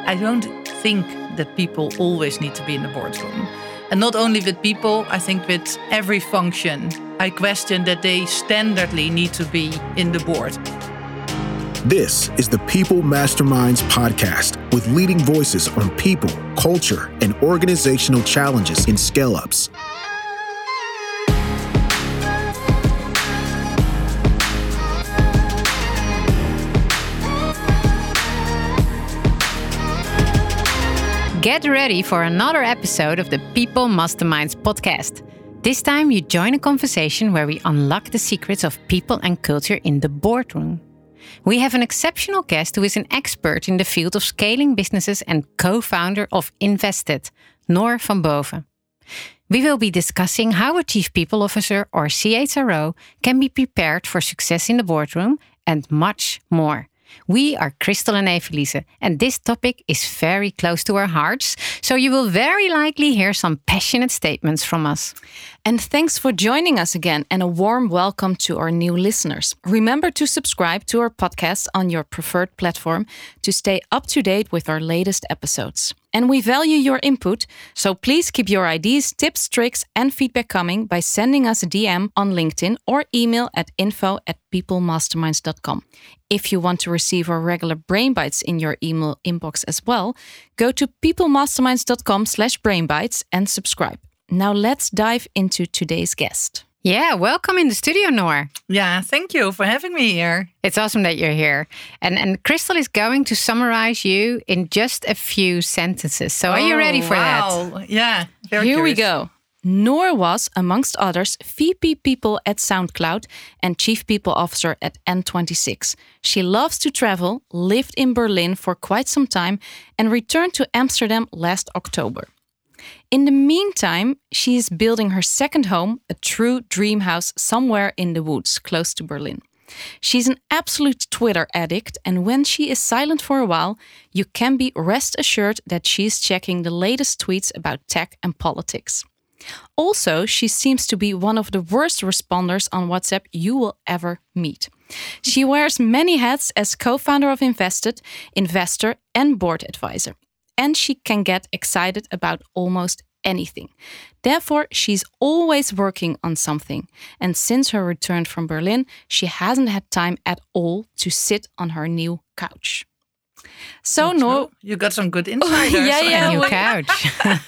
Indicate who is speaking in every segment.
Speaker 1: I don't think that people always need to be in the boardroom. And not only with people, I think with every function, I question that they standardly need to be in the board.
Speaker 2: This is the People Masterminds podcast with leading voices on people, culture, and organizational challenges in scale-ups.
Speaker 3: Get ready for another episode of the People Masterminds podcast. This time you join a conversation where we unlock the secrets of people and culture in the boardroom. We have an exceptional guest who is an expert in the field of scaling businesses and co-founder of Invested, Noor van Boven. We will be discussing how a Chief People Officer or CHRO can be prepared for success in the boardroom and much more. We are Crystal and Evelise, and this topic is very close to our hearts, so you will very likely hear some passionate statements from us.
Speaker 4: And thanks for joining us again, and a warm welcome to our new listeners. Remember to subscribe to our podcast on your preferred platform to stay up to date with our latest episodes. And we value your input, so please keep your ideas, tips, tricks, and feedback coming by sending us a DM on LinkedIn or email at info@peoplemasterminds.com. If you want to receive our regular Brain Bites in your email inbox as well, go to peoplemasterminds.com/brainbites and subscribe. Now let's dive into today's guest.
Speaker 3: Yeah, welcome in the studio, Noor.
Speaker 1: Yeah, thank you for having me here.
Speaker 3: It's awesome that you're here. And Crystal is going to summarize you in just a few sentences. So are you ready for that?
Speaker 1: Yeah, very
Speaker 4: Here
Speaker 1: curious.
Speaker 4: we go. Noor was, amongst others, VP People at SoundCloud and Chief People Officer at N26. She loves to travel, lived in Berlin for quite some time, and returned to Amsterdam last October. In the meantime, she is building her second home, a true dream house somewhere in the woods close to Berlin. She's an absolute Twitter addict, and when she is silent for a while, you can be rest assured that she's checking the latest tweets about tech and politics. Also, she seems to be one of the worst responders on WhatsApp you will ever meet. She wears many hats as co-founder of Invested, investor, and board advisor. And she can get excited about almost anything. Therefore, she's always working on something. And since her return from Berlin, she hasn't had time at all to sit on her new couch. So, Noor,
Speaker 1: you got some good insiders.
Speaker 4: yeah.
Speaker 3: New couch.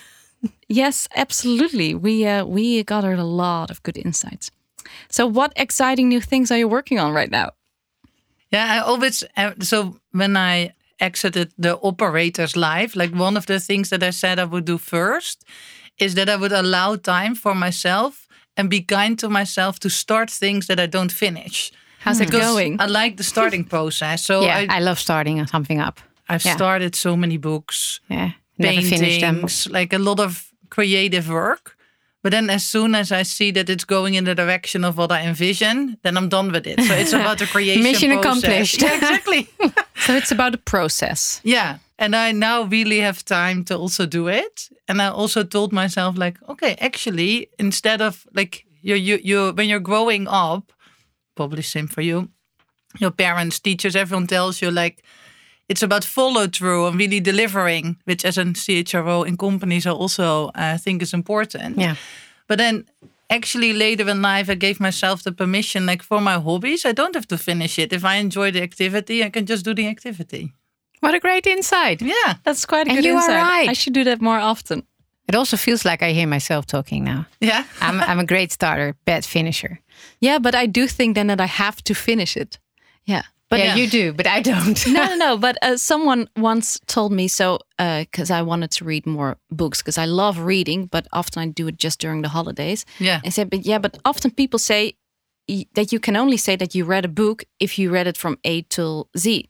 Speaker 4: Yes, absolutely. We gathered a lot of good insights. So what exciting new things are you working on right now?
Speaker 1: Yeah, I always, so when I exited the operator's life, like one of the things that I said I would do first is that I would allow time for myself and be kind to myself to start things that I don't finish.
Speaker 4: How's it going?
Speaker 1: I like the starting process. So
Speaker 3: I love starting something up.
Speaker 1: I've started so many books,
Speaker 3: Yeah, never finished them.
Speaker 1: paintings, like a lot of creative work. But then as soon as I see that it's going in the direction of what I envision, then I'm done with it. So it's about the creation
Speaker 3: Mission
Speaker 1: process.
Speaker 3: accomplished.
Speaker 1: Yeah, exactly.
Speaker 4: So it's about the process.
Speaker 1: Yeah. And I now really have time to also do it. And I also told myself, like, okay, actually, instead of like you when you're growing up, probably same for you, your parents, teachers, everyone tells you like it's about follow through and really delivering, which as a CHRO in companies I also think is important.
Speaker 3: Yeah.
Speaker 1: But then actually later in life, I gave myself the permission, like for my hobbies, I don't have to finish it. If I enjoy the activity, I can just do the activity.
Speaker 3: What a great insight.
Speaker 1: Yeah.
Speaker 4: That's quite a
Speaker 3: And
Speaker 4: good
Speaker 3: you are
Speaker 4: insight.
Speaker 3: right.
Speaker 4: I should do that more often.
Speaker 3: It also feels like I hear myself talking now.
Speaker 1: Yeah.
Speaker 3: I'm a great starter, bad finisher.
Speaker 4: Yeah, but I do think then that I have to finish it. Yeah. But
Speaker 3: Yeah, you do, but I don't.
Speaker 4: No. But someone once told me so because I wanted to read more books because I love reading, but often I do it just during the holidays.
Speaker 1: Yeah.
Speaker 4: I said, but often people say that you can only say that you read a book if you read it from A till Z.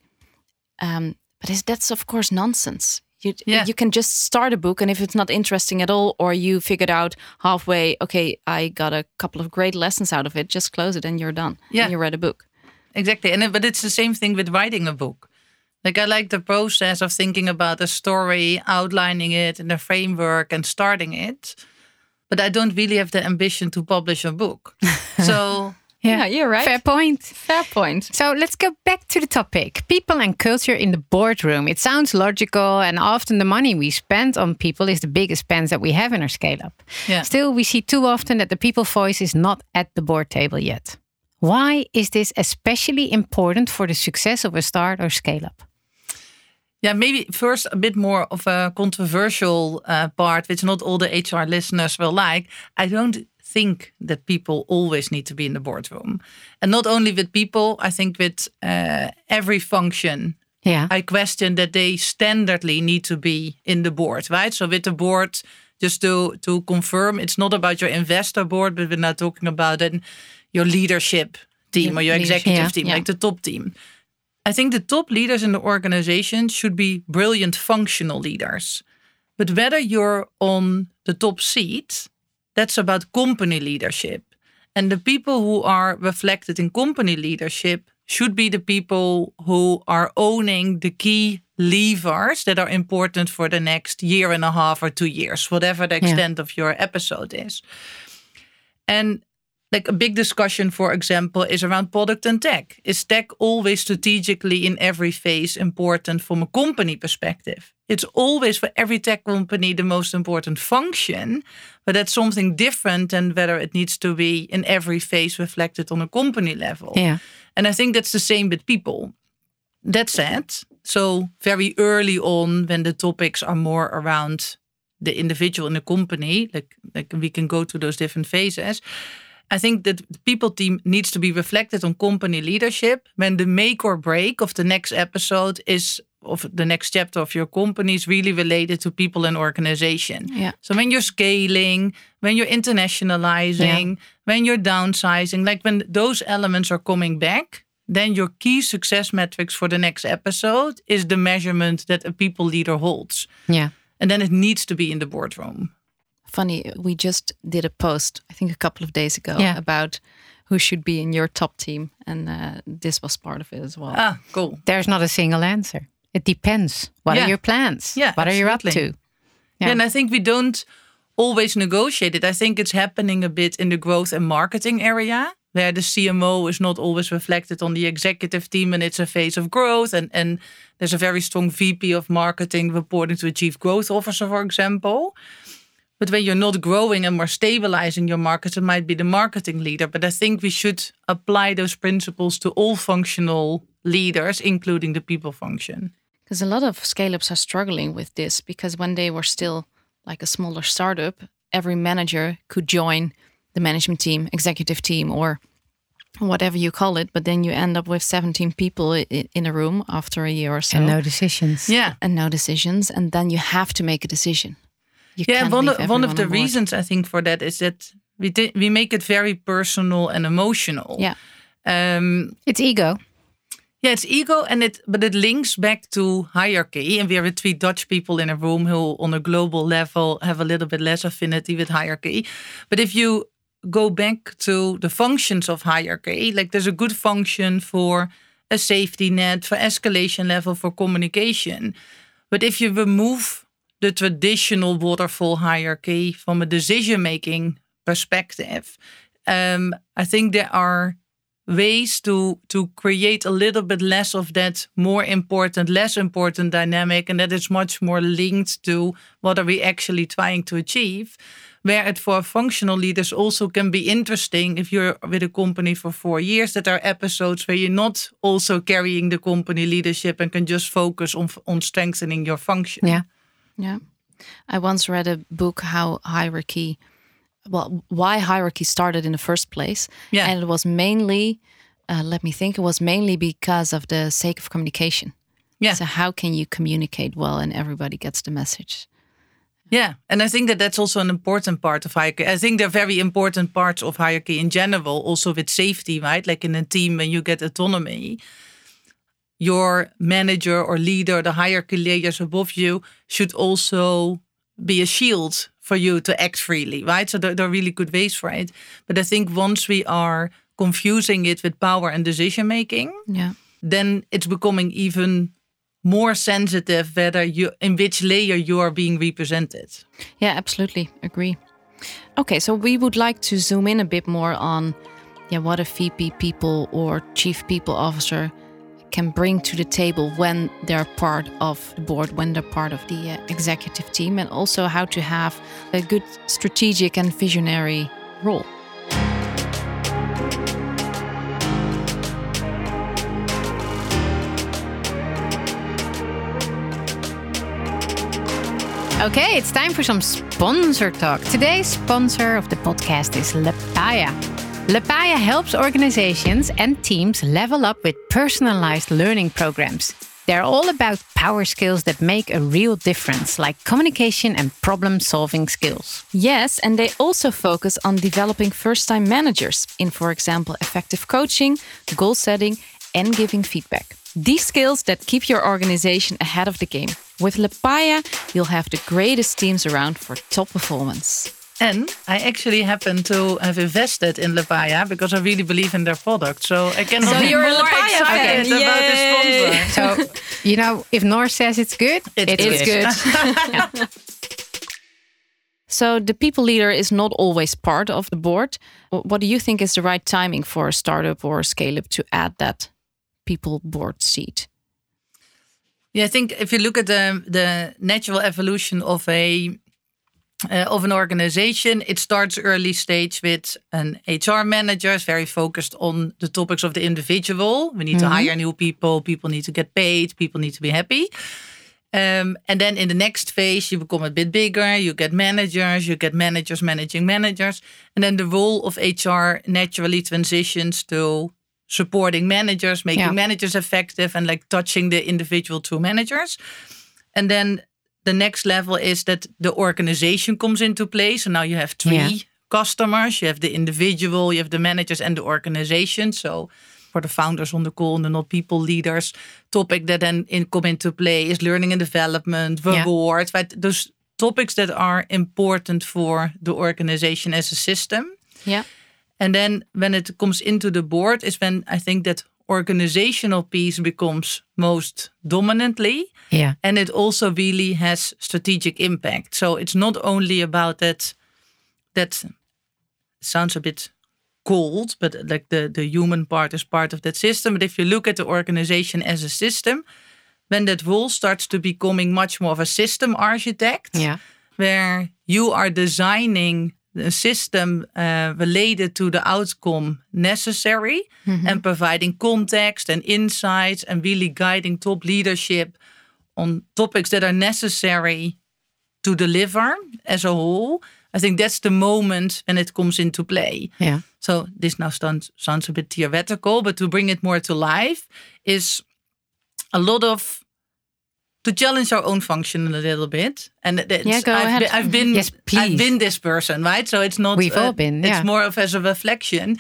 Speaker 4: But that's of course nonsense. You can just start a book, and if it's not interesting at all, or you figured out halfway, okay, I got a couple of great lessons out of it, just close it and you're done.
Speaker 1: Yeah.
Speaker 4: And you read a book.
Speaker 1: Exactly. But it's the same thing with writing a book. Like I like the process of thinking about a story, outlining it in a framework and starting it. But I don't really have the ambition to publish a book. So
Speaker 4: Yeah, you're right.
Speaker 3: Fair point.
Speaker 4: Fair point.
Speaker 3: So let's go back to the topic. People and culture in the boardroom. It sounds logical, and often the money we spend on people is the biggest spend that we have in our scale-up.
Speaker 1: Yeah.
Speaker 3: Still, we see too often that the people voice is not at the board table yet. Why is this especially important for the success of a start or scale-up?
Speaker 1: Yeah, maybe first a bit more of a controversial part, which not all the HR listeners will like. I don't think that people always need to be in the boardroom. And not only with people, I think with every function.
Speaker 3: Yeah.
Speaker 1: I question that they standardly need to be in the board, right? So with the board, just to confirm, it's not about your investor board, but we're now talking about your leadership team or your executive team, like the top team. I think the top leaders in the organization should be brilliant functional leaders. But whether you're on the top seat, that's about company leadership. And the people who are reflected in company leadership should be the people who are owning the key levers that are important for the next year and a half or 2 years, whatever the extent of your episode is. And like a big discussion, for example, is around product and tech. Is tech always strategically in every phase important from a company perspective? It's always for every tech company the most important function, but that's something different than whether it needs to be in every phase reflected on a company level.
Speaker 3: Yeah.
Speaker 1: And I think that's the same with people. That said, so very early on when the topics are more around the individual in the company, like we can go to those different phases, I think that the people team needs to be reflected on company leadership when the make or break of the next episode is of the next chapter of your company is really related to people and organization.
Speaker 4: Yeah.
Speaker 1: So when you're scaling, when you're internationalizing, when you're downsizing, like when those elements are coming back, then your key success metrics for the next episode is the measurement that a people leader holds.
Speaker 3: Yeah.
Speaker 1: And then it needs to be in the boardroom.
Speaker 4: Funny, we just did a post, I think a couple of days ago, about who should be in your top team. And this was part of it as well.
Speaker 1: Ah, cool.
Speaker 3: There's not a single answer. It depends. What are your plans?
Speaker 1: Yeah,
Speaker 3: what are you up to?
Speaker 1: Yeah, and I think we don't always negotiate it. I think it's happening a bit in the growth and marketing area, where the CMO is not always reflected on the executive team and it's a phase of growth. And there's a very strong VP of marketing reporting to a chief growth officer, for example. But when you're not growing and more stabilizing your markets, it might be the marketing leader. But I think we should apply those principles to all functional leaders, including the people function.
Speaker 4: Because a lot of scale-ups are struggling with this, because when they were still like a smaller startup, every manager could join the management team, executive team, or whatever you call it. But then you end up with 17 people in a room after a year or so.
Speaker 3: And no decisions.
Speaker 1: Yeah.
Speaker 4: And no decisions. And then you have to make a decision.
Speaker 1: One of the reasons I think for that is that we make it very personal and emotional.
Speaker 4: Yeah,
Speaker 3: it's ego.
Speaker 1: Yeah, it's ego, but it links back to hierarchy. And we are 3 Dutch people in a room who, on a global level, have a little bit less affinity with hierarchy. But if you go back to the functions of hierarchy, like there's a good function for a safety net, for escalation level, for communication. But if you remove the traditional waterfall hierarchy from a decision-making perspective, I think there are ways to create a little bit less of that more important, less important dynamic, and that is much more linked to what are we actually trying to achieve, where it for functional leaders also can be interesting if you're with a company for 4 years, that are episodes where you're not also carrying the company leadership and can just focus on strengthening your function.
Speaker 3: Yeah.
Speaker 4: Yeah. I once read a book why hierarchy started in the first place.
Speaker 1: Yeah.
Speaker 4: And it was mainly, it was mainly because of the sake of communication.
Speaker 1: Yeah.
Speaker 4: So how can you communicate well and everybody gets the message?
Speaker 1: Yeah, and I think that's also an important part of hierarchy. I think they're very important parts of hierarchy in general, also with safety, right? Like in a team, when you get autonomy, your manager or leader, the hierarchy layers above you, should also be a shield for you to act freely, right? So there are really good ways for it. But I think once we are confusing it with power and decision making, then it's becoming even more sensitive in which layer you are being represented.
Speaker 4: Yeah, absolutely. Agree. Okay, so we would like to zoom in a bit more on what a VP people or chief people officer can bring to the table when they're part of the board, when they're part of the executive team, and also how to have a good strategic and visionary role.
Speaker 3: Okay, it's time for some sponsor talk. Today's sponsor of the podcast is Lepaya. Lepaya helps organizations and teams level up with personalized learning programs. They're all about power skills that make a real difference, like communication and problem-solving skills.
Speaker 4: Yes, and they also focus on developing first-time managers in, for example, effective coaching, goal setting, and giving feedback. These skills that keep your organization ahead of the game. With Lepaya, you'll have the greatest teams around for top performance.
Speaker 1: And I actually happen to have invested in Lepaya because I really believe in their product. So I cannot
Speaker 4: So
Speaker 1: be
Speaker 4: you're a
Speaker 1: more
Speaker 4: Lepaya
Speaker 1: excited
Speaker 4: fan.
Speaker 1: about the
Speaker 4: Yay!
Speaker 1: sponsor.
Speaker 3: So, if Noor says it's good,
Speaker 1: It's
Speaker 4: good. So the people leader is not always part of the board. What do you think is the right timing for a startup or a scale-up to add that people board seat?
Speaker 1: Yeah, I think if you look at the natural evolution of an organization, it starts early stage with an HR manager, is very focused on the topics of the individual. We need to hire new people. People need to get paid. People need to be happy. And then in the next phase, you become a bit bigger. You get managers managing managers. And then the role of HR naturally transitions to supporting managers, making managers effective, and like touching the individual to managers. And then the next level is that the organization comes into play. So now you have three customers. You have the individual, you have the managers, and the organization. So for the founders on the call, the not people leaders, topic that then come into play is learning and development, rewards, right? Those topics that are important for the organization as a system.
Speaker 4: Yeah.
Speaker 1: And then when it comes into the board is when I think that organizational piece becomes most dominantly.
Speaker 3: Yeah.
Speaker 1: And it also really has strategic impact. So it's not only about that sounds a bit cold, but like the human part is part of that system. But if you look at the organization as a system, when that role starts to becoming much more of a system architect, where you are designing a system related to the outcome necessary and providing context and insights and really guiding top leadership on topics that are necessary to deliver as a whole. I think that's the moment when it comes into play.
Speaker 3: Yeah.
Speaker 1: So this now sounds a bit theoretical, but to bring it more to life is a lot of to challenge our own function a little bit. And
Speaker 3: go ahead.
Speaker 1: I've been
Speaker 3: yes, please.
Speaker 1: I've been this person, right? So it's not
Speaker 3: we've all been.
Speaker 1: It's more of as a reflection.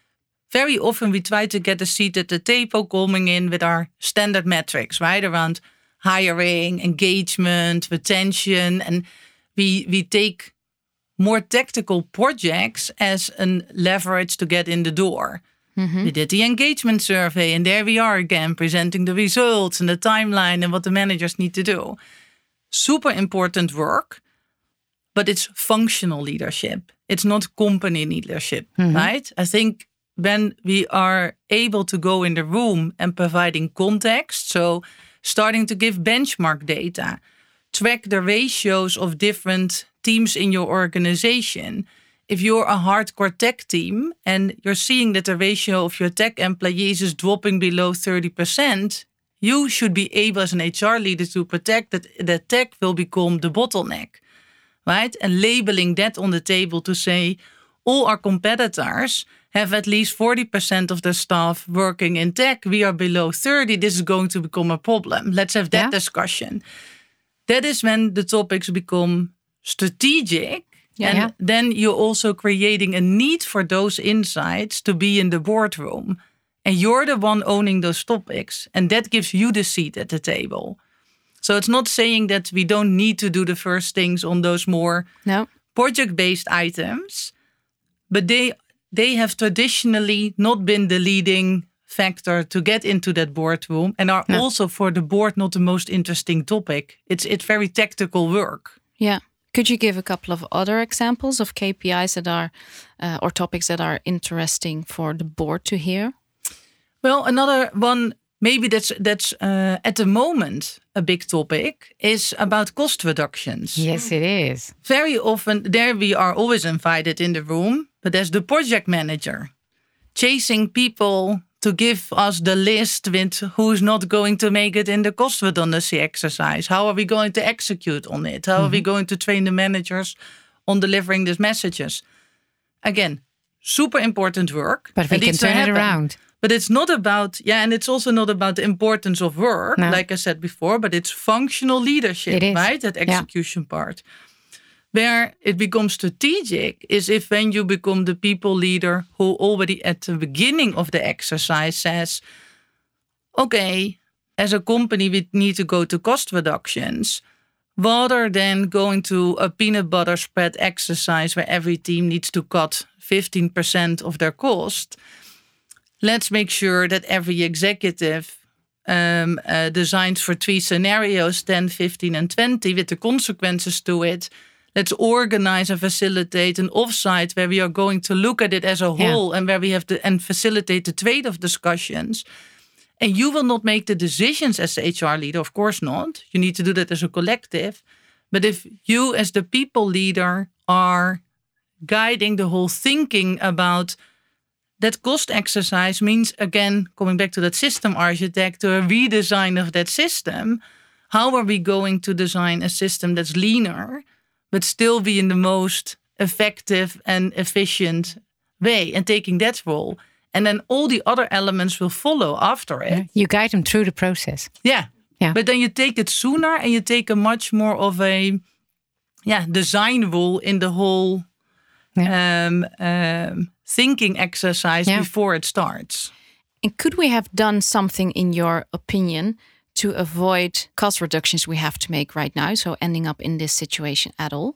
Speaker 1: Very often we try to get a seat at the table coming in with our standard metrics, right? Around hiring, engagement, retention. And we take more tactical projects as a leverage to get in the door. We did the engagement survey and there we are again presenting the results and the timeline and what the managers need to do. Super important work, but it's functional leadership. It's not company leadership, right? I think when we are able to go in the room and providing context, so starting to give benchmark data, track the ratios of different teams in your organization. If you're a hardcore tech team and you're seeing that the ratio of your tech employees is dropping below 30%, you should be able as an HR leader to protect that tech will become the bottleneck, right? And labeling that on the table to say all our competitors have at least 40% of their staff working in tech. We are below 30. This is going to become a problem. Let's have that discussion. That is when the topics become strategic. And then you're also creating a need for those insights to be in the boardroom. And you're the one owning those topics. And that gives you the seat at the table. So it's not saying that we don't need to do the first things on those more project-based items. But they have traditionally not been the leading factor to get into that boardroom. And are also for the board not the most interesting topic. It's very tactical work.
Speaker 4: Yeah. Could you give a couple of other examples of KPIs that are or topics that are interesting for the board to hear?
Speaker 1: Well, another one, maybe that's at the moment a big topic, is about cost reductions.
Speaker 3: Yes, it is.
Speaker 1: Very often, there we are always invited in the room, but there's the project manager chasing people to give us the list with who's not going to make it in the cost redundancy exercise. How are we going to execute on it? How are we going to train the managers on delivering these messages? Again, super important work.
Speaker 3: But we can turn it around.
Speaker 1: But it's not about, and it's also not about the importance of work,
Speaker 3: No.
Speaker 1: like I said before, but it's functional leadership,
Speaker 3: It is.
Speaker 1: right? That execution part. Where it becomes strategic is if when you become the people leader who already at the beginning of the exercise says, okay, as a company, we need to go to cost reductions, rather than going to a peanut butter spread exercise where every team needs to cut 15% of their cost. Let's make sure that every executive designs for 3 scenarios, 10, 15, and 20, with the consequences to it. Let's organize and facilitate an offsite where we are going to look at it as a whole and where we have and facilitate the trade-off discussions. And you will not make the decisions as the HR leader, of course not. You need to do that as a collective. But if you as the people leader are guiding the whole thinking about that cost exercise means, again, coming back to that system architect, to a redesign of that system. How are we going to design a system that's leaner, but still be in the most effective and efficient way, and taking that role? And then all the other elements will follow after it.
Speaker 3: Yeah. You guide them through the process.
Speaker 1: Yeah.
Speaker 3: Yeah.
Speaker 1: But then you take it sooner and you take a much more of a design role in the whole thinking exercise before it starts.
Speaker 4: And could we have done something, in your opinion, to avoid cost reductions we have to make right now? So ending up in this situation at all?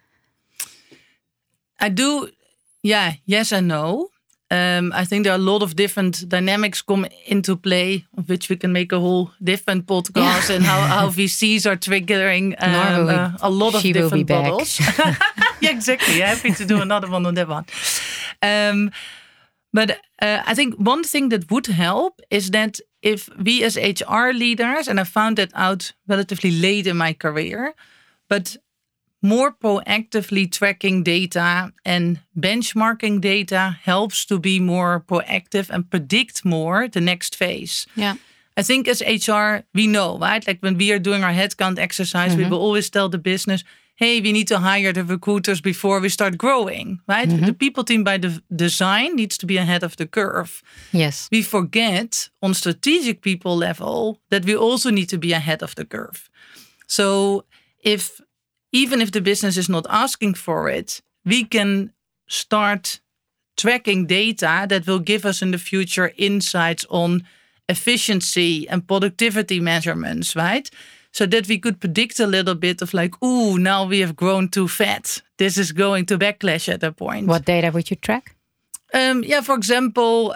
Speaker 1: I do, yes and no. I think there are a lot of different dynamics come into play, of which we can make a whole different podcast, and how VCs are triggering a lot of different models. Yeah, exactly. Happy to do another one on that one. But I think one thing that would help is that if we as HR leaders, and I found that out relatively late in my career, but more proactively tracking data and benchmarking data helps to be more proactive and predict more the next phase.
Speaker 4: Yeah.
Speaker 1: I think as HR, we know, right? Like when we are doing our headcount exercise, we will always tell the business, hey, we need to hire the recruiters before we start growing, right? The people team by the design needs to be ahead of the curve.
Speaker 3: Yes.
Speaker 1: We forget on strategic people level that we also need to be ahead of the curve. So even if the business is not asking for it, we can start tracking data that will give us in the future insights on efficiency and productivity measurements, right? So that we could predict a little bit of like, ooh, now we have grown too fat. This is going to backlash at that point.
Speaker 3: What data would you track?
Speaker 1: For example,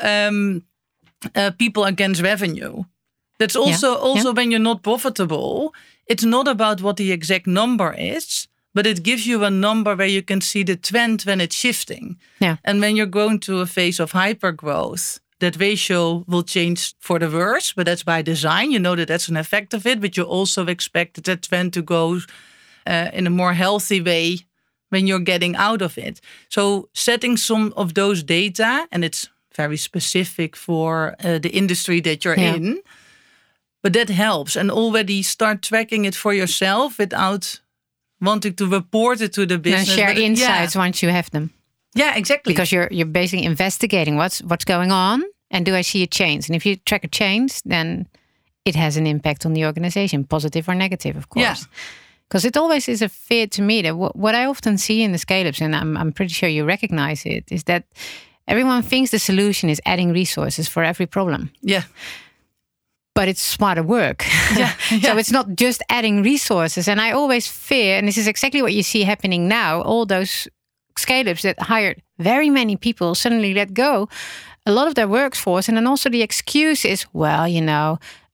Speaker 1: people against revenue. That's also when you're not profitable, it's not about what the exact number is, but it gives you a number where you can see the trend when it's shifting.
Speaker 3: Yeah.
Speaker 1: And when you're going to a phase of hypergrowth, that ratio will change for the worse, but that's by design. You know that that's an effect of it, but you also expect that trend to go in a more healthy way when you're getting out of it. So setting some of those data, and it's very specific for the industry that you're in, but that helps. And already start tracking it for yourself without wanting to report it to the business.
Speaker 3: And share insights once you have them.
Speaker 1: Yeah, exactly.
Speaker 3: Because you're basically investigating what's going on, and do I see a change? And if you track a change, then it has an impact on the organization, positive or negative, of course.
Speaker 1: Yeah.
Speaker 3: Because it always is a fear to me that what I often see in the scale-ups, and I'm pretty sure you recognize it, is that everyone thinks the solution is adding resources for every problem.
Speaker 1: Yeah.
Speaker 3: But it's smarter work.
Speaker 1: Yeah.
Speaker 3: So it's not just adding resources. And I always fear, and this is exactly what you see happening now, all those scale-ups that hired very many people suddenly let go a lot of their workforce. And then also the excuse is, well,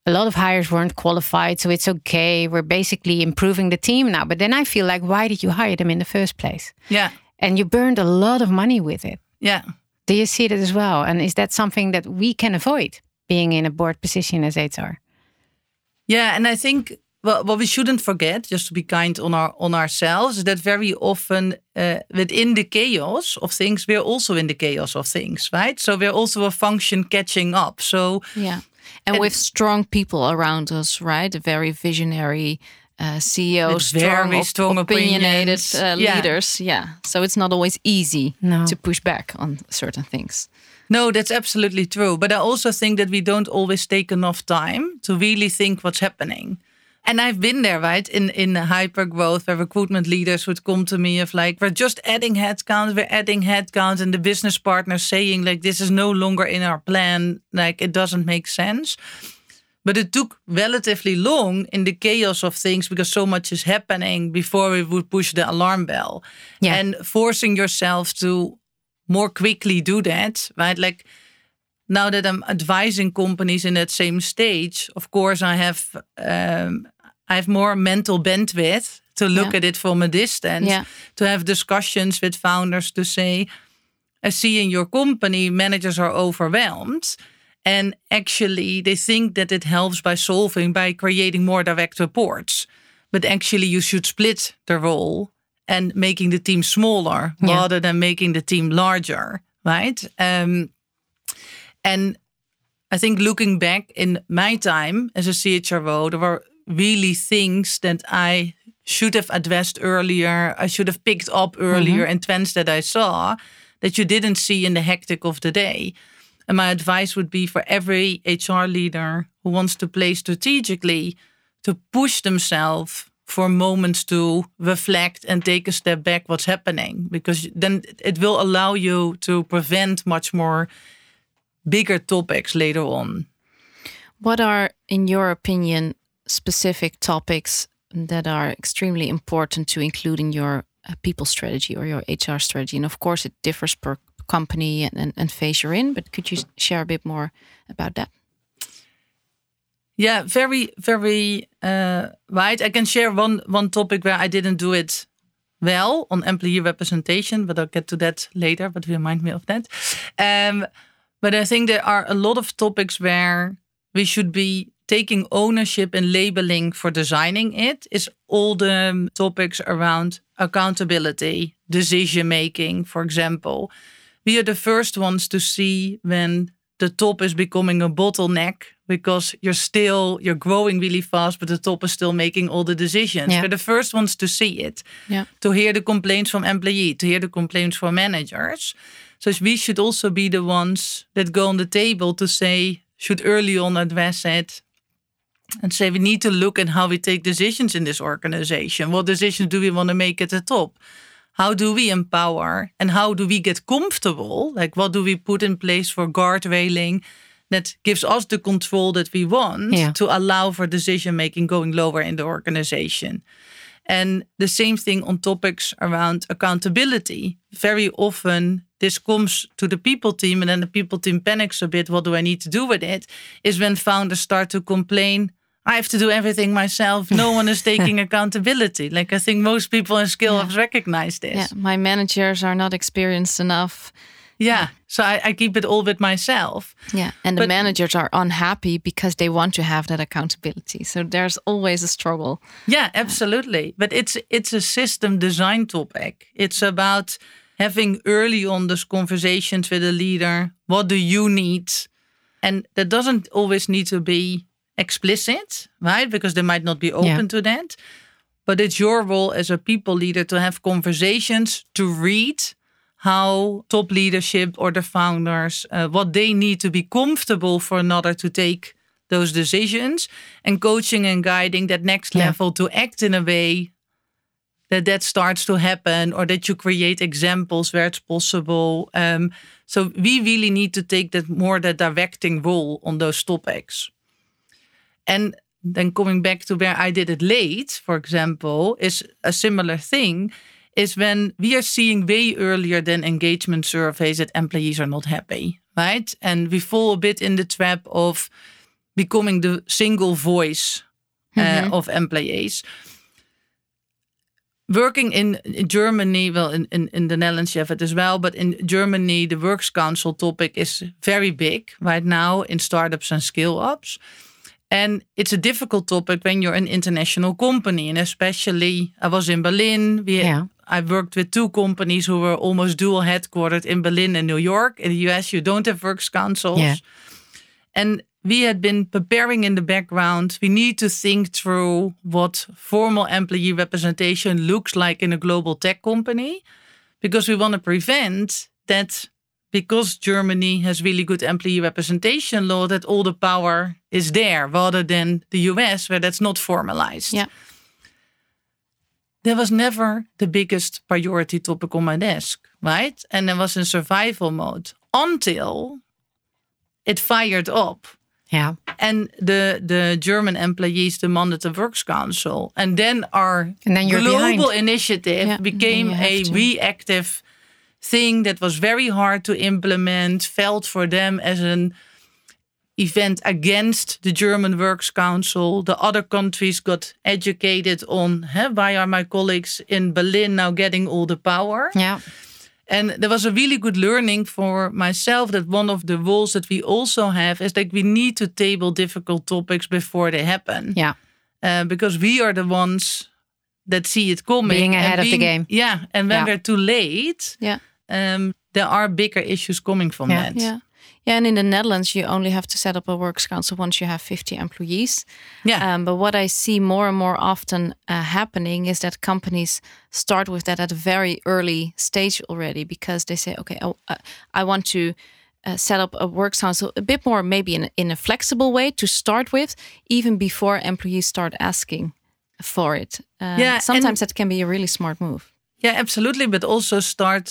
Speaker 3: a lot of hires weren't qualified, so it's okay. We're basically improving the team now. But then I feel like, why did you hire them in the first place?
Speaker 1: Yeah.
Speaker 3: And you burned a lot of money with it.
Speaker 1: Yeah.
Speaker 3: Do you see that as well? And is that something that we can avoid, being in a board position as HR?
Speaker 1: Yeah, and I think what we shouldn't forget, just to be kind on ourselves, is that very often within the chaos of things, we're also in the chaos of things, right? So we're also a function catching up. So
Speaker 4: yeah, and with strong people around us, right? A very visionary CEOs, strong opinionated leaders. Yeah, so it's not always easy to push back on certain things.
Speaker 1: No, that's absolutely true. But I also think that we don't always take enough time to really think what's happening. And I've been there, right? In hyper growth, where recruitment leaders would come to me of like, we're just adding headcount, and the business partners saying like, this is no longer in our plan, like it doesn't make sense. But it took relatively long in the chaos of things because so much is happening before we would push the alarm bell. Yeah. And forcing yourself to more quickly do that, right? Like now that I'm advising companies in that same stage, of course I have more mental bandwidth to look at it from a distance, to have discussions with founders to say, I see in your company managers are overwhelmed. And actually, they think that it helps by creating more direct reports. But actually, you should split the role and making the team smaller rather than making the team larger, right? And I think looking back in my time as a CHRO, there were really things that I should have addressed earlier. I should have picked up earlier and trends that I saw that you didn't see in the hectic of the day. And my advice would be for every HR leader who wants to play strategically to push themselves for moments to reflect and take a step back what's happening, because then it will allow you to prevent much more bigger topics later on.
Speaker 4: What are, in your opinion, specific topics that are extremely important to include in your people strategy or your HR strategy? And of course, it differs per company and phase you're in, but could you share a bit more about that?
Speaker 1: Yeah, very, very right. I can share one topic where I didn't do it well on employee representation, but I'll get to that later, but remind me of that. But I think there are a lot of topics where we should be taking ownership and labeling for designing it. Is all the topics around accountability, decision-making, for example. We are the first ones to see when the top is becoming a bottleneck because you're growing really fast, but the top is still making all the decisions. We're the first ones to see it, to hear the complaints from employees, to hear the complaints from managers. So we should also be the ones that go on the table to say, should early on address it and say, we need to look at how we take decisions in this organization. What decisions do we want to make at the top? How do we empower and how do we get comfortable? Like, what do we put in place for guardrailing that gives us the control that we want to allow for decision-making going lower in the organization? And the same thing on topics around accountability. Very often this comes to the people team and then the people team panics a bit. What do I need to do with it? Is when founders start to complain, I have to do everything myself. No one is taking accountability. Like, I think most people in Skill have recognized this.
Speaker 4: Yeah, my managers are not experienced enough.
Speaker 1: Yeah, so I keep it all with myself.
Speaker 4: Yeah, and the managers are unhappy because they want to have that accountability. So there's always a struggle.
Speaker 1: Yeah, absolutely. But it's a system design topic. It's about having early on those conversations with a leader. What do you need? And that doesn't always need to be explicit, right? Because they might not be open to that. But it's your role as a people leader to have conversations, to read how top leadership or the founders, what they need to be comfortable for another to take those decisions, and coaching and guiding that next level to act in a way that starts to happen, or that you create examples where it's possible. So we really need to take that directing role on those topics. And then coming back to where I did it late, for example, is a similar thing, is when we are seeing way earlier than engagement surveys that employees are not happy, right? And we fall a bit in the trap of becoming the single voice of employees. Working in Germany, well, in the Netherlands you have it as well, but in Germany the Works Council topic is very big right now in startups and scale-ups. And it's a difficult topic when you're an international company. And especially, I was in Berlin. I worked with 2 companies who were almost dual headquartered in Berlin and New York. In the US, you don't have Works Councils. Yeah. And we had been preparing in the background. We need to think through what formal employee representation looks like in a global tech company. Because we want to prevent that, because Germany has really good employee representation law, that all the power is there, rather than the US, where that's not formalized.
Speaker 3: Yeah.
Speaker 1: That was never the biggest priority topic on my desk, right? And I was in survival mode until it fired up.
Speaker 3: Yeah.
Speaker 1: And the German employees demanded the Works Council. And then our global initiative became a reactive thing that was very hard to implement, felt for them as an event against the German Works Council. The other countries got educated on why are my colleagues in Berlin now getting all the power.
Speaker 3: Yeah.
Speaker 1: And there was a really good learning for myself that one of the roles that we also have is that we need to table difficult topics before they happen.
Speaker 3: Yeah.
Speaker 1: Because we are the ones that see it coming.
Speaker 3: Being ahead of the game.
Speaker 1: Yeah. And when we're too late, there are bigger issues coming from that.
Speaker 4: Yeah. Yeah, and in the Netherlands, you only have to set up a Works Council once you have 50 employees.
Speaker 1: Yeah.
Speaker 4: But what I see more and more often happening is that companies start with that at a very early stage already, because they say, okay, I want to set up a Works Council a bit more maybe in a flexible way to start with, even before employees start asking for it. Sometimes that can be a really smart move.
Speaker 1: Yeah, absolutely. But also start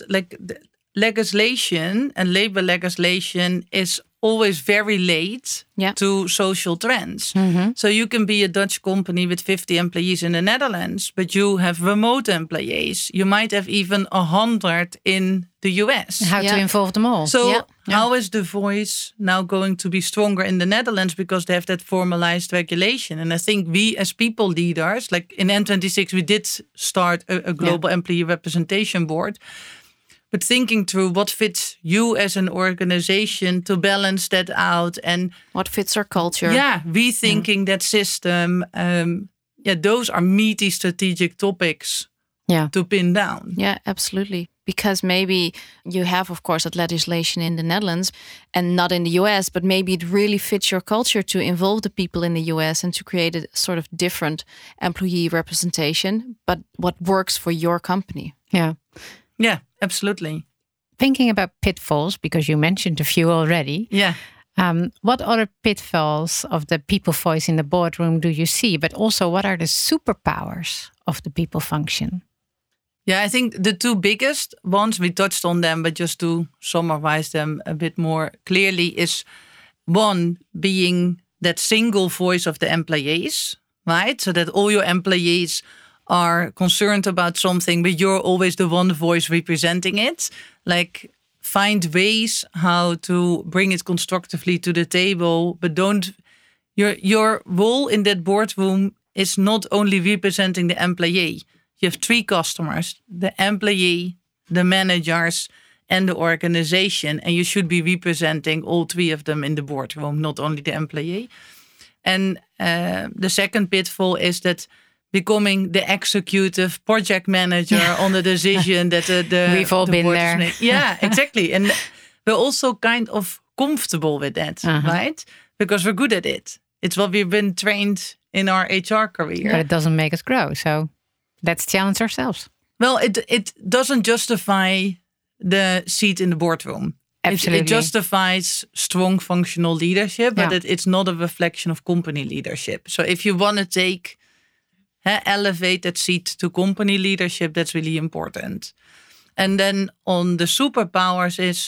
Speaker 1: legislation and labor legislation is always very late to social trends. Mm-hmm. So you can be a Dutch company with 50 employees in the Netherlands, but you have remote employees. You might have even 100 in the US.
Speaker 3: How to involve them all.
Speaker 1: So how is the voice now going to be stronger in the Netherlands, because they have that formalized regulation? And I think we as people leaders, like in N26, we did start a global employee representation board. But thinking through what fits you as an organization to balance that out, and
Speaker 4: what fits our culture.
Speaker 1: Yeah, rethinking that system. Those are meaty strategic topics to pin down.
Speaker 4: Yeah, absolutely. Because maybe you have, of course, that legislation in the Netherlands and not in the US, but maybe it really fits your culture to involve the people in the US and to create a sort of different employee representation, but what works for your company.
Speaker 3: Yeah.
Speaker 1: Yeah, absolutely.
Speaker 3: Thinking about pitfalls, because you mentioned a few already.
Speaker 1: Yeah.
Speaker 3: What other pitfalls of the people voice in the boardroom do you see? But also, what are the superpowers of the people function?
Speaker 1: Yeah, I think the 2 biggest ones, we touched on them, but just to summarize them a bit more clearly, is 1, being that single voice of the employees, right? So that all your employees are concerned about something, but you're always the one voice representing it. Like, find ways how to bring it constructively to the table, but your role in that boardroom is not only representing the employee. You have 3 customers, the employee, the managers, and the organization, and you should be representing all 3 of them in the boardroom, not only the employee. And the second pitfall is that becoming the executive project manager on the decision that
Speaker 3: we've all been there.
Speaker 1: Yeah, exactly. And we're also kind of comfortable with that, right? Because we're good at it. It's what we've been trained in our HR career.
Speaker 3: But it doesn't make us grow. So let's challenge ourselves.
Speaker 1: Well, it doesn't justify the seat in the boardroom.
Speaker 3: Absolutely.
Speaker 1: It justifies strong functional leadership, but it's not a reflection of company leadership. So if you want to elevate that seat to company leadership, that's really important. And then on the superpowers is,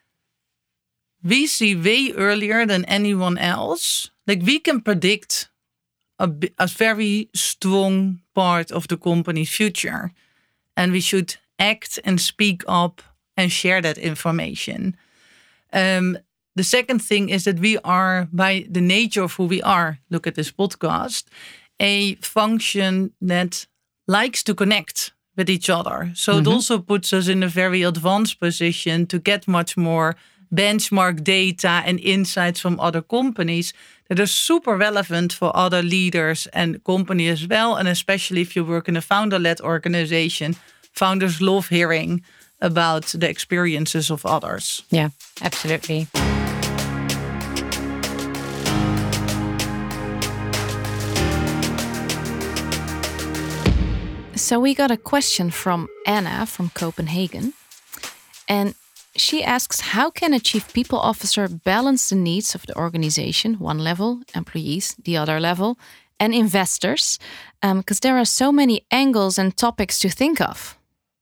Speaker 1: we see way earlier than anyone else. Like, we can predict a very strong part of the company's future. And we should act and speak up and share that information. the second thing is that we are, by the nature of who we are, look at this podcast, a function that likes to connect with each other. So it also puts us in a very advanced position to get much more benchmark data and insights from other companies that are super relevant for other leaders and companies as well. And especially if you work in a founder-led organization, founders love hearing about the experiences of others.
Speaker 3: Yeah, absolutely.
Speaker 4: So we got a question from Anna from Copenhagen. And she asks, how can a chief people officer balance the needs of the organization, one level, employees, the other level, and investors? Because there are so many angles and topics to think of.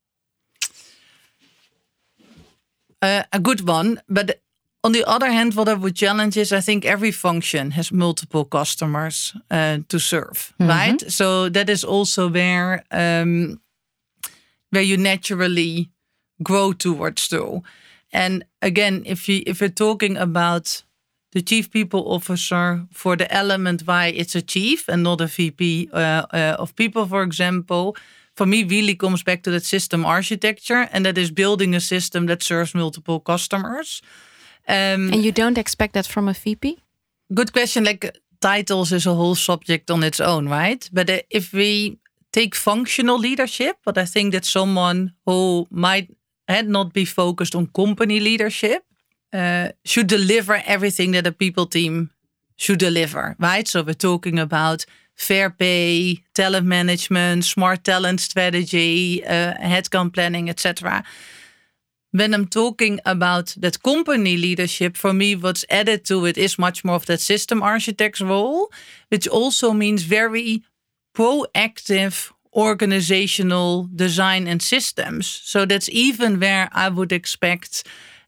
Speaker 1: A good one. But on the other hand, what I would challenge is I think every function has multiple customers to serve, right? So that is also where you naturally grow towards to. And again, if you're talking about the chief people officer for the element why it's a chief and not a VP of people, for example, for me really comes back to that system architecture, and that is building a system that serves multiple customers.
Speaker 4: And you don't expect that from a VP?
Speaker 1: Good question. Like titles is a whole subject on its own, right? But if we take functional leadership, but I think that someone who might not be focused on company leadership should deliver everything that a people team should deliver, right? So we're talking about fair pay, talent management, smart talent strategy, headcount planning, etc. When I'm talking about that company leadership, for me, what's added to it is much more of that system architect's role, which also means very proactive organizational design and systems. So that's even where I would expect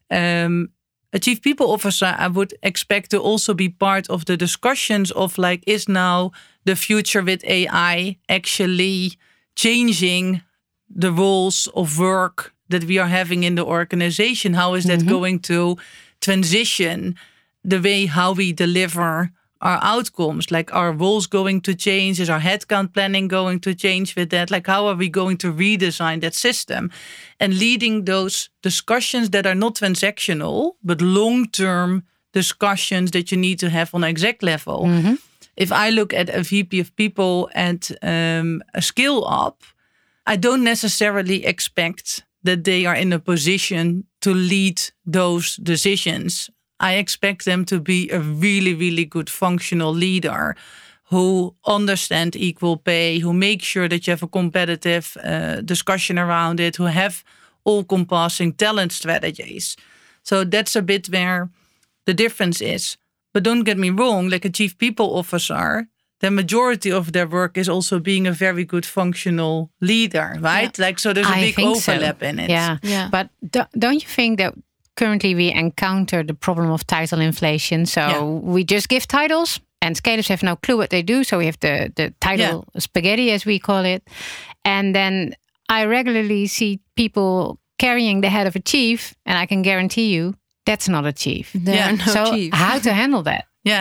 Speaker 1: a chief people officer, I would expect to also be part of the discussions of like, is now the future with AI actually changing the roles of work that we are having in the organization? How is that going to transition the way how we deliver our outcomes? Like, are roles going to change? Is our headcount planning going to change with that? Like, how are we going to redesign that system? And leading those discussions that are not transactional, but long-term discussions that you need to have on exec level. If I look at a VP of people and a skill up, I don't necessarily expect that they are in a position to lead those decisions. I expect them to be a really, really good functional leader who understand equal pay, who make sure that you have a competitive discussion around it, who have all-encompassing talent strategies. So that's a bit where the difference is. But don't get me wrong, like a chief people officer, the majority of their work is also being a very good functional leader, right? Yeah. Like, so there's a big overlap in it.
Speaker 3: Yeah. But don't you think that currently we encounter the problem of title inflation? So we just give titles and scalers have no clue what they do. So we have the title spaghetti, as we call it. And then I regularly see people carrying the head of a chief, and I can guarantee you that's not a chief.
Speaker 4: No chief.
Speaker 3: How to handle that?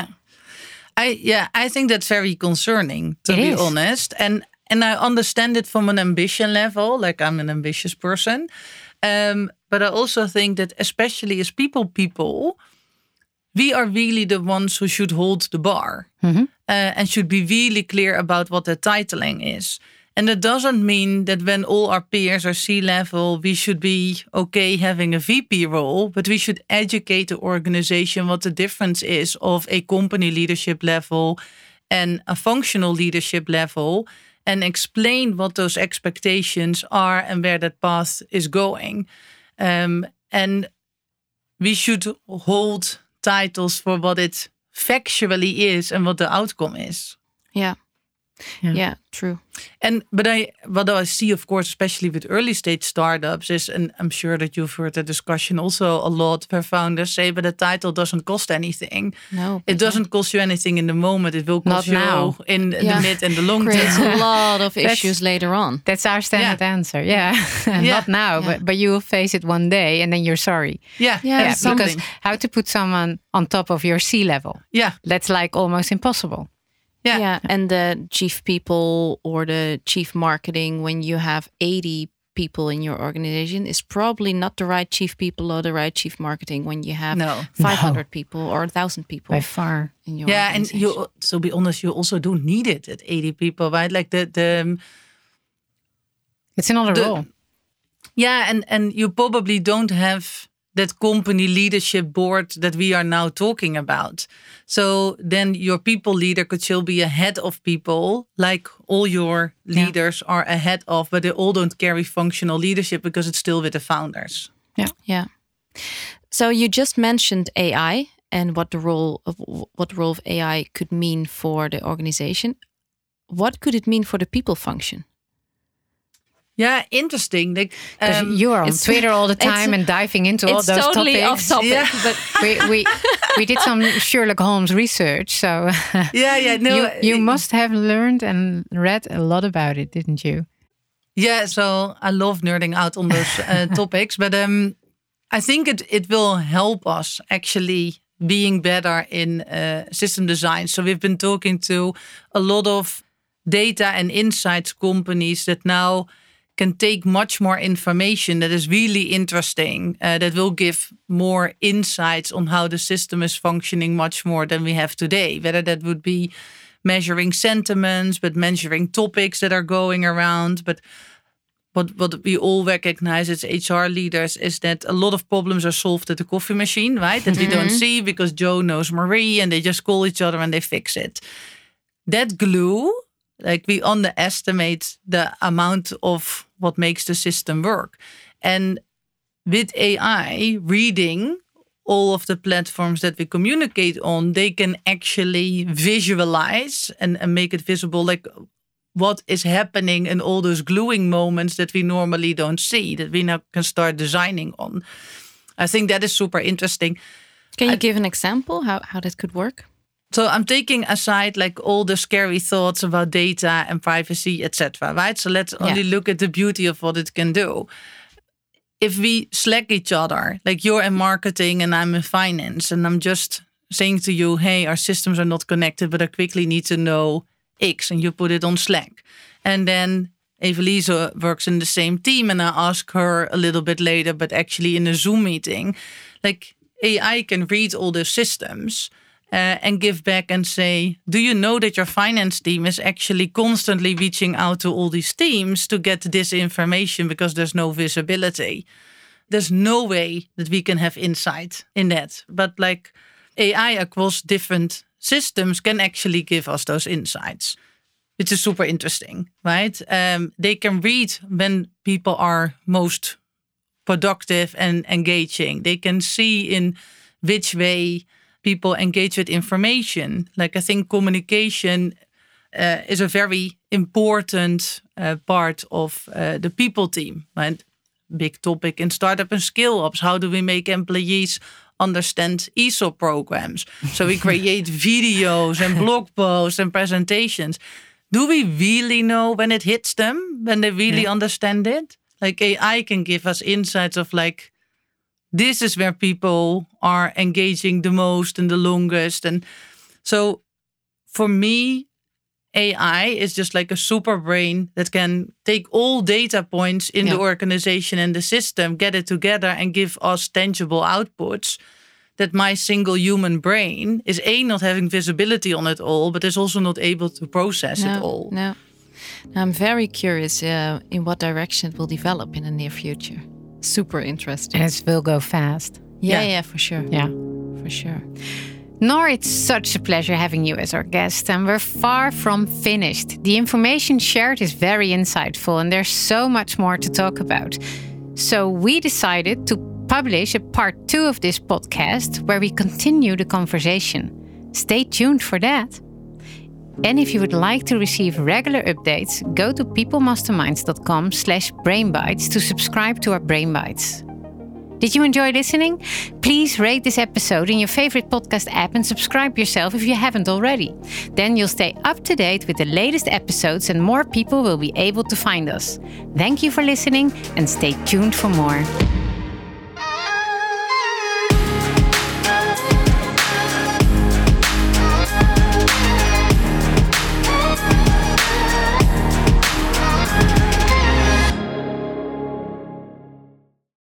Speaker 1: I think that's very concerning, to be honest. And I understand it from an ambition level, like I'm an ambitious person. But I also think that especially as people, we are really the ones who should hold the bar and should be really clear about what the titling is. And that doesn't mean that when all our peers are C-level, we should be okay having a VP role, but we should educate the organization what the difference is of a company leadership level and a functional leadership level, and explain what those expectations are and where that path is going. And we should hold titles for what it factually is and what the outcome is.
Speaker 4: Yeah. Yeah, true.
Speaker 1: But what I see, of course, especially with early stage startups is, and I'm sure that you've heard the discussion also a lot, where founders say, but the title doesn't cost anything.
Speaker 4: No,
Speaker 1: it doesn't cost you anything in the moment. It will cost you in the mid and the long
Speaker 4: Creates
Speaker 1: term.
Speaker 4: a lot of issues later on.
Speaker 3: That's our standard answer. Not now, but you will face it one day and then you're sorry. Because how to put someone on top of your C-level? That's like almost impossible.
Speaker 4: And the chief people or the chief marketing, when you have 80 people in your organization, is probably not the right chief people or the right chief marketing when you have 500 people or 1,000 people.
Speaker 3: By far.
Speaker 4: In your organization.
Speaker 1: And to be honest, you also don't need it at 80 people, right? Like
Speaker 3: it's another role.
Speaker 1: Yeah, and you probably don't have that company leadership board that we are now talking about. So then your people leader could still be a head of people, like all your leaders are a head of, but they all don't carry functional leadership because it's still with the founders.
Speaker 4: Yeah. So you just mentioned AI and what the role of AI could mean for the organization. What could it mean for the people function?
Speaker 1: Yeah, interesting. Like,
Speaker 3: you are on Twitter all the time and diving into all those
Speaker 4: totally
Speaker 3: topics.
Speaker 4: Off topic,
Speaker 3: but we did some Sherlock Holmes research, so you must have learned and read a lot about it, didn't you?
Speaker 1: Yeah, so I love nerding out on those topics, but I think it will help us actually being better in system design. So we've been talking to a lot of data and insights companies that now can take much more information that is really interesting, that will give more insights on how the system is functioning much more than we have today. Whether that would be measuring sentiments, but measuring topics that are going around. But what we all recognize as HR leaders is that a lot of problems are solved at the coffee machine, right? That we don't see because Joe knows Marie and they just call each other and they fix it. That glue, like we underestimate the amount of what makes the system work. And with AI reading all of the platforms that we communicate on, they can actually visualize and make it visible, like what is happening in all those gluing moments that we normally don't see, that we now can start designing on. I think that is super interesting.
Speaker 4: Can you give an example how that could work?
Speaker 1: So I'm taking aside like all the scary thoughts about data and privacy, etc. Right? So let's only look at the beauty of what it can do. If we Slack each other, like you're in marketing and I'm in finance, and I'm just saying to you, hey, our systems are not connected, but I quickly need to know X, and you put it on Slack. And then Evelise works in the same team, and I ask her a little bit later, but actually in a Zoom meeting, like AI can read all those systems and give back and say, do you know that your finance team is actually constantly reaching out to all these teams to get this information because there's no visibility? There's no way that we can have insight in that. But like AI across different systems can actually give us those insights, which is super interesting, right? They can read when people are most productive and engaging. They can see in which way people engage with information. Like I think communication is a very important part of the people team. Right? Big topic in startup and scale-ups. How do we make employees understand ESOP programs? So we create videos and blog posts and presentations. Do we really know when it hits them, when they really understand it? Like AI can give us insights of like, this is where people are engaging the most and the longest. And so for me, AI is just like a super brain that can take all data points in the organization and the system, get it together and give us tangible outputs that my single human brain is not having visibility on it all, but is also not able to process it all.
Speaker 4: No. I'm very curious in what direction it will develop in the near future. Super interesting.
Speaker 3: And it will go fast.
Speaker 4: Yeah, for sure.
Speaker 3: Yeah,
Speaker 4: for sure.
Speaker 3: Noor, it's such a pleasure having you as our guest, and we're far from finished. The information shared is very insightful, and there's so much more to talk about. So we decided to publish a part 2 of this podcast where we continue the conversation. Stay tuned for that. And if you would like to receive regular updates, go to peoplemasterminds.com/brainbites to subscribe to our Brain Bites. Did you enjoy listening? Please rate this episode in your favorite podcast app and subscribe yourself if you haven't already. Then you'll stay up to date with the latest episodes and more people will be able to find us. Thank you for listening and stay tuned for more.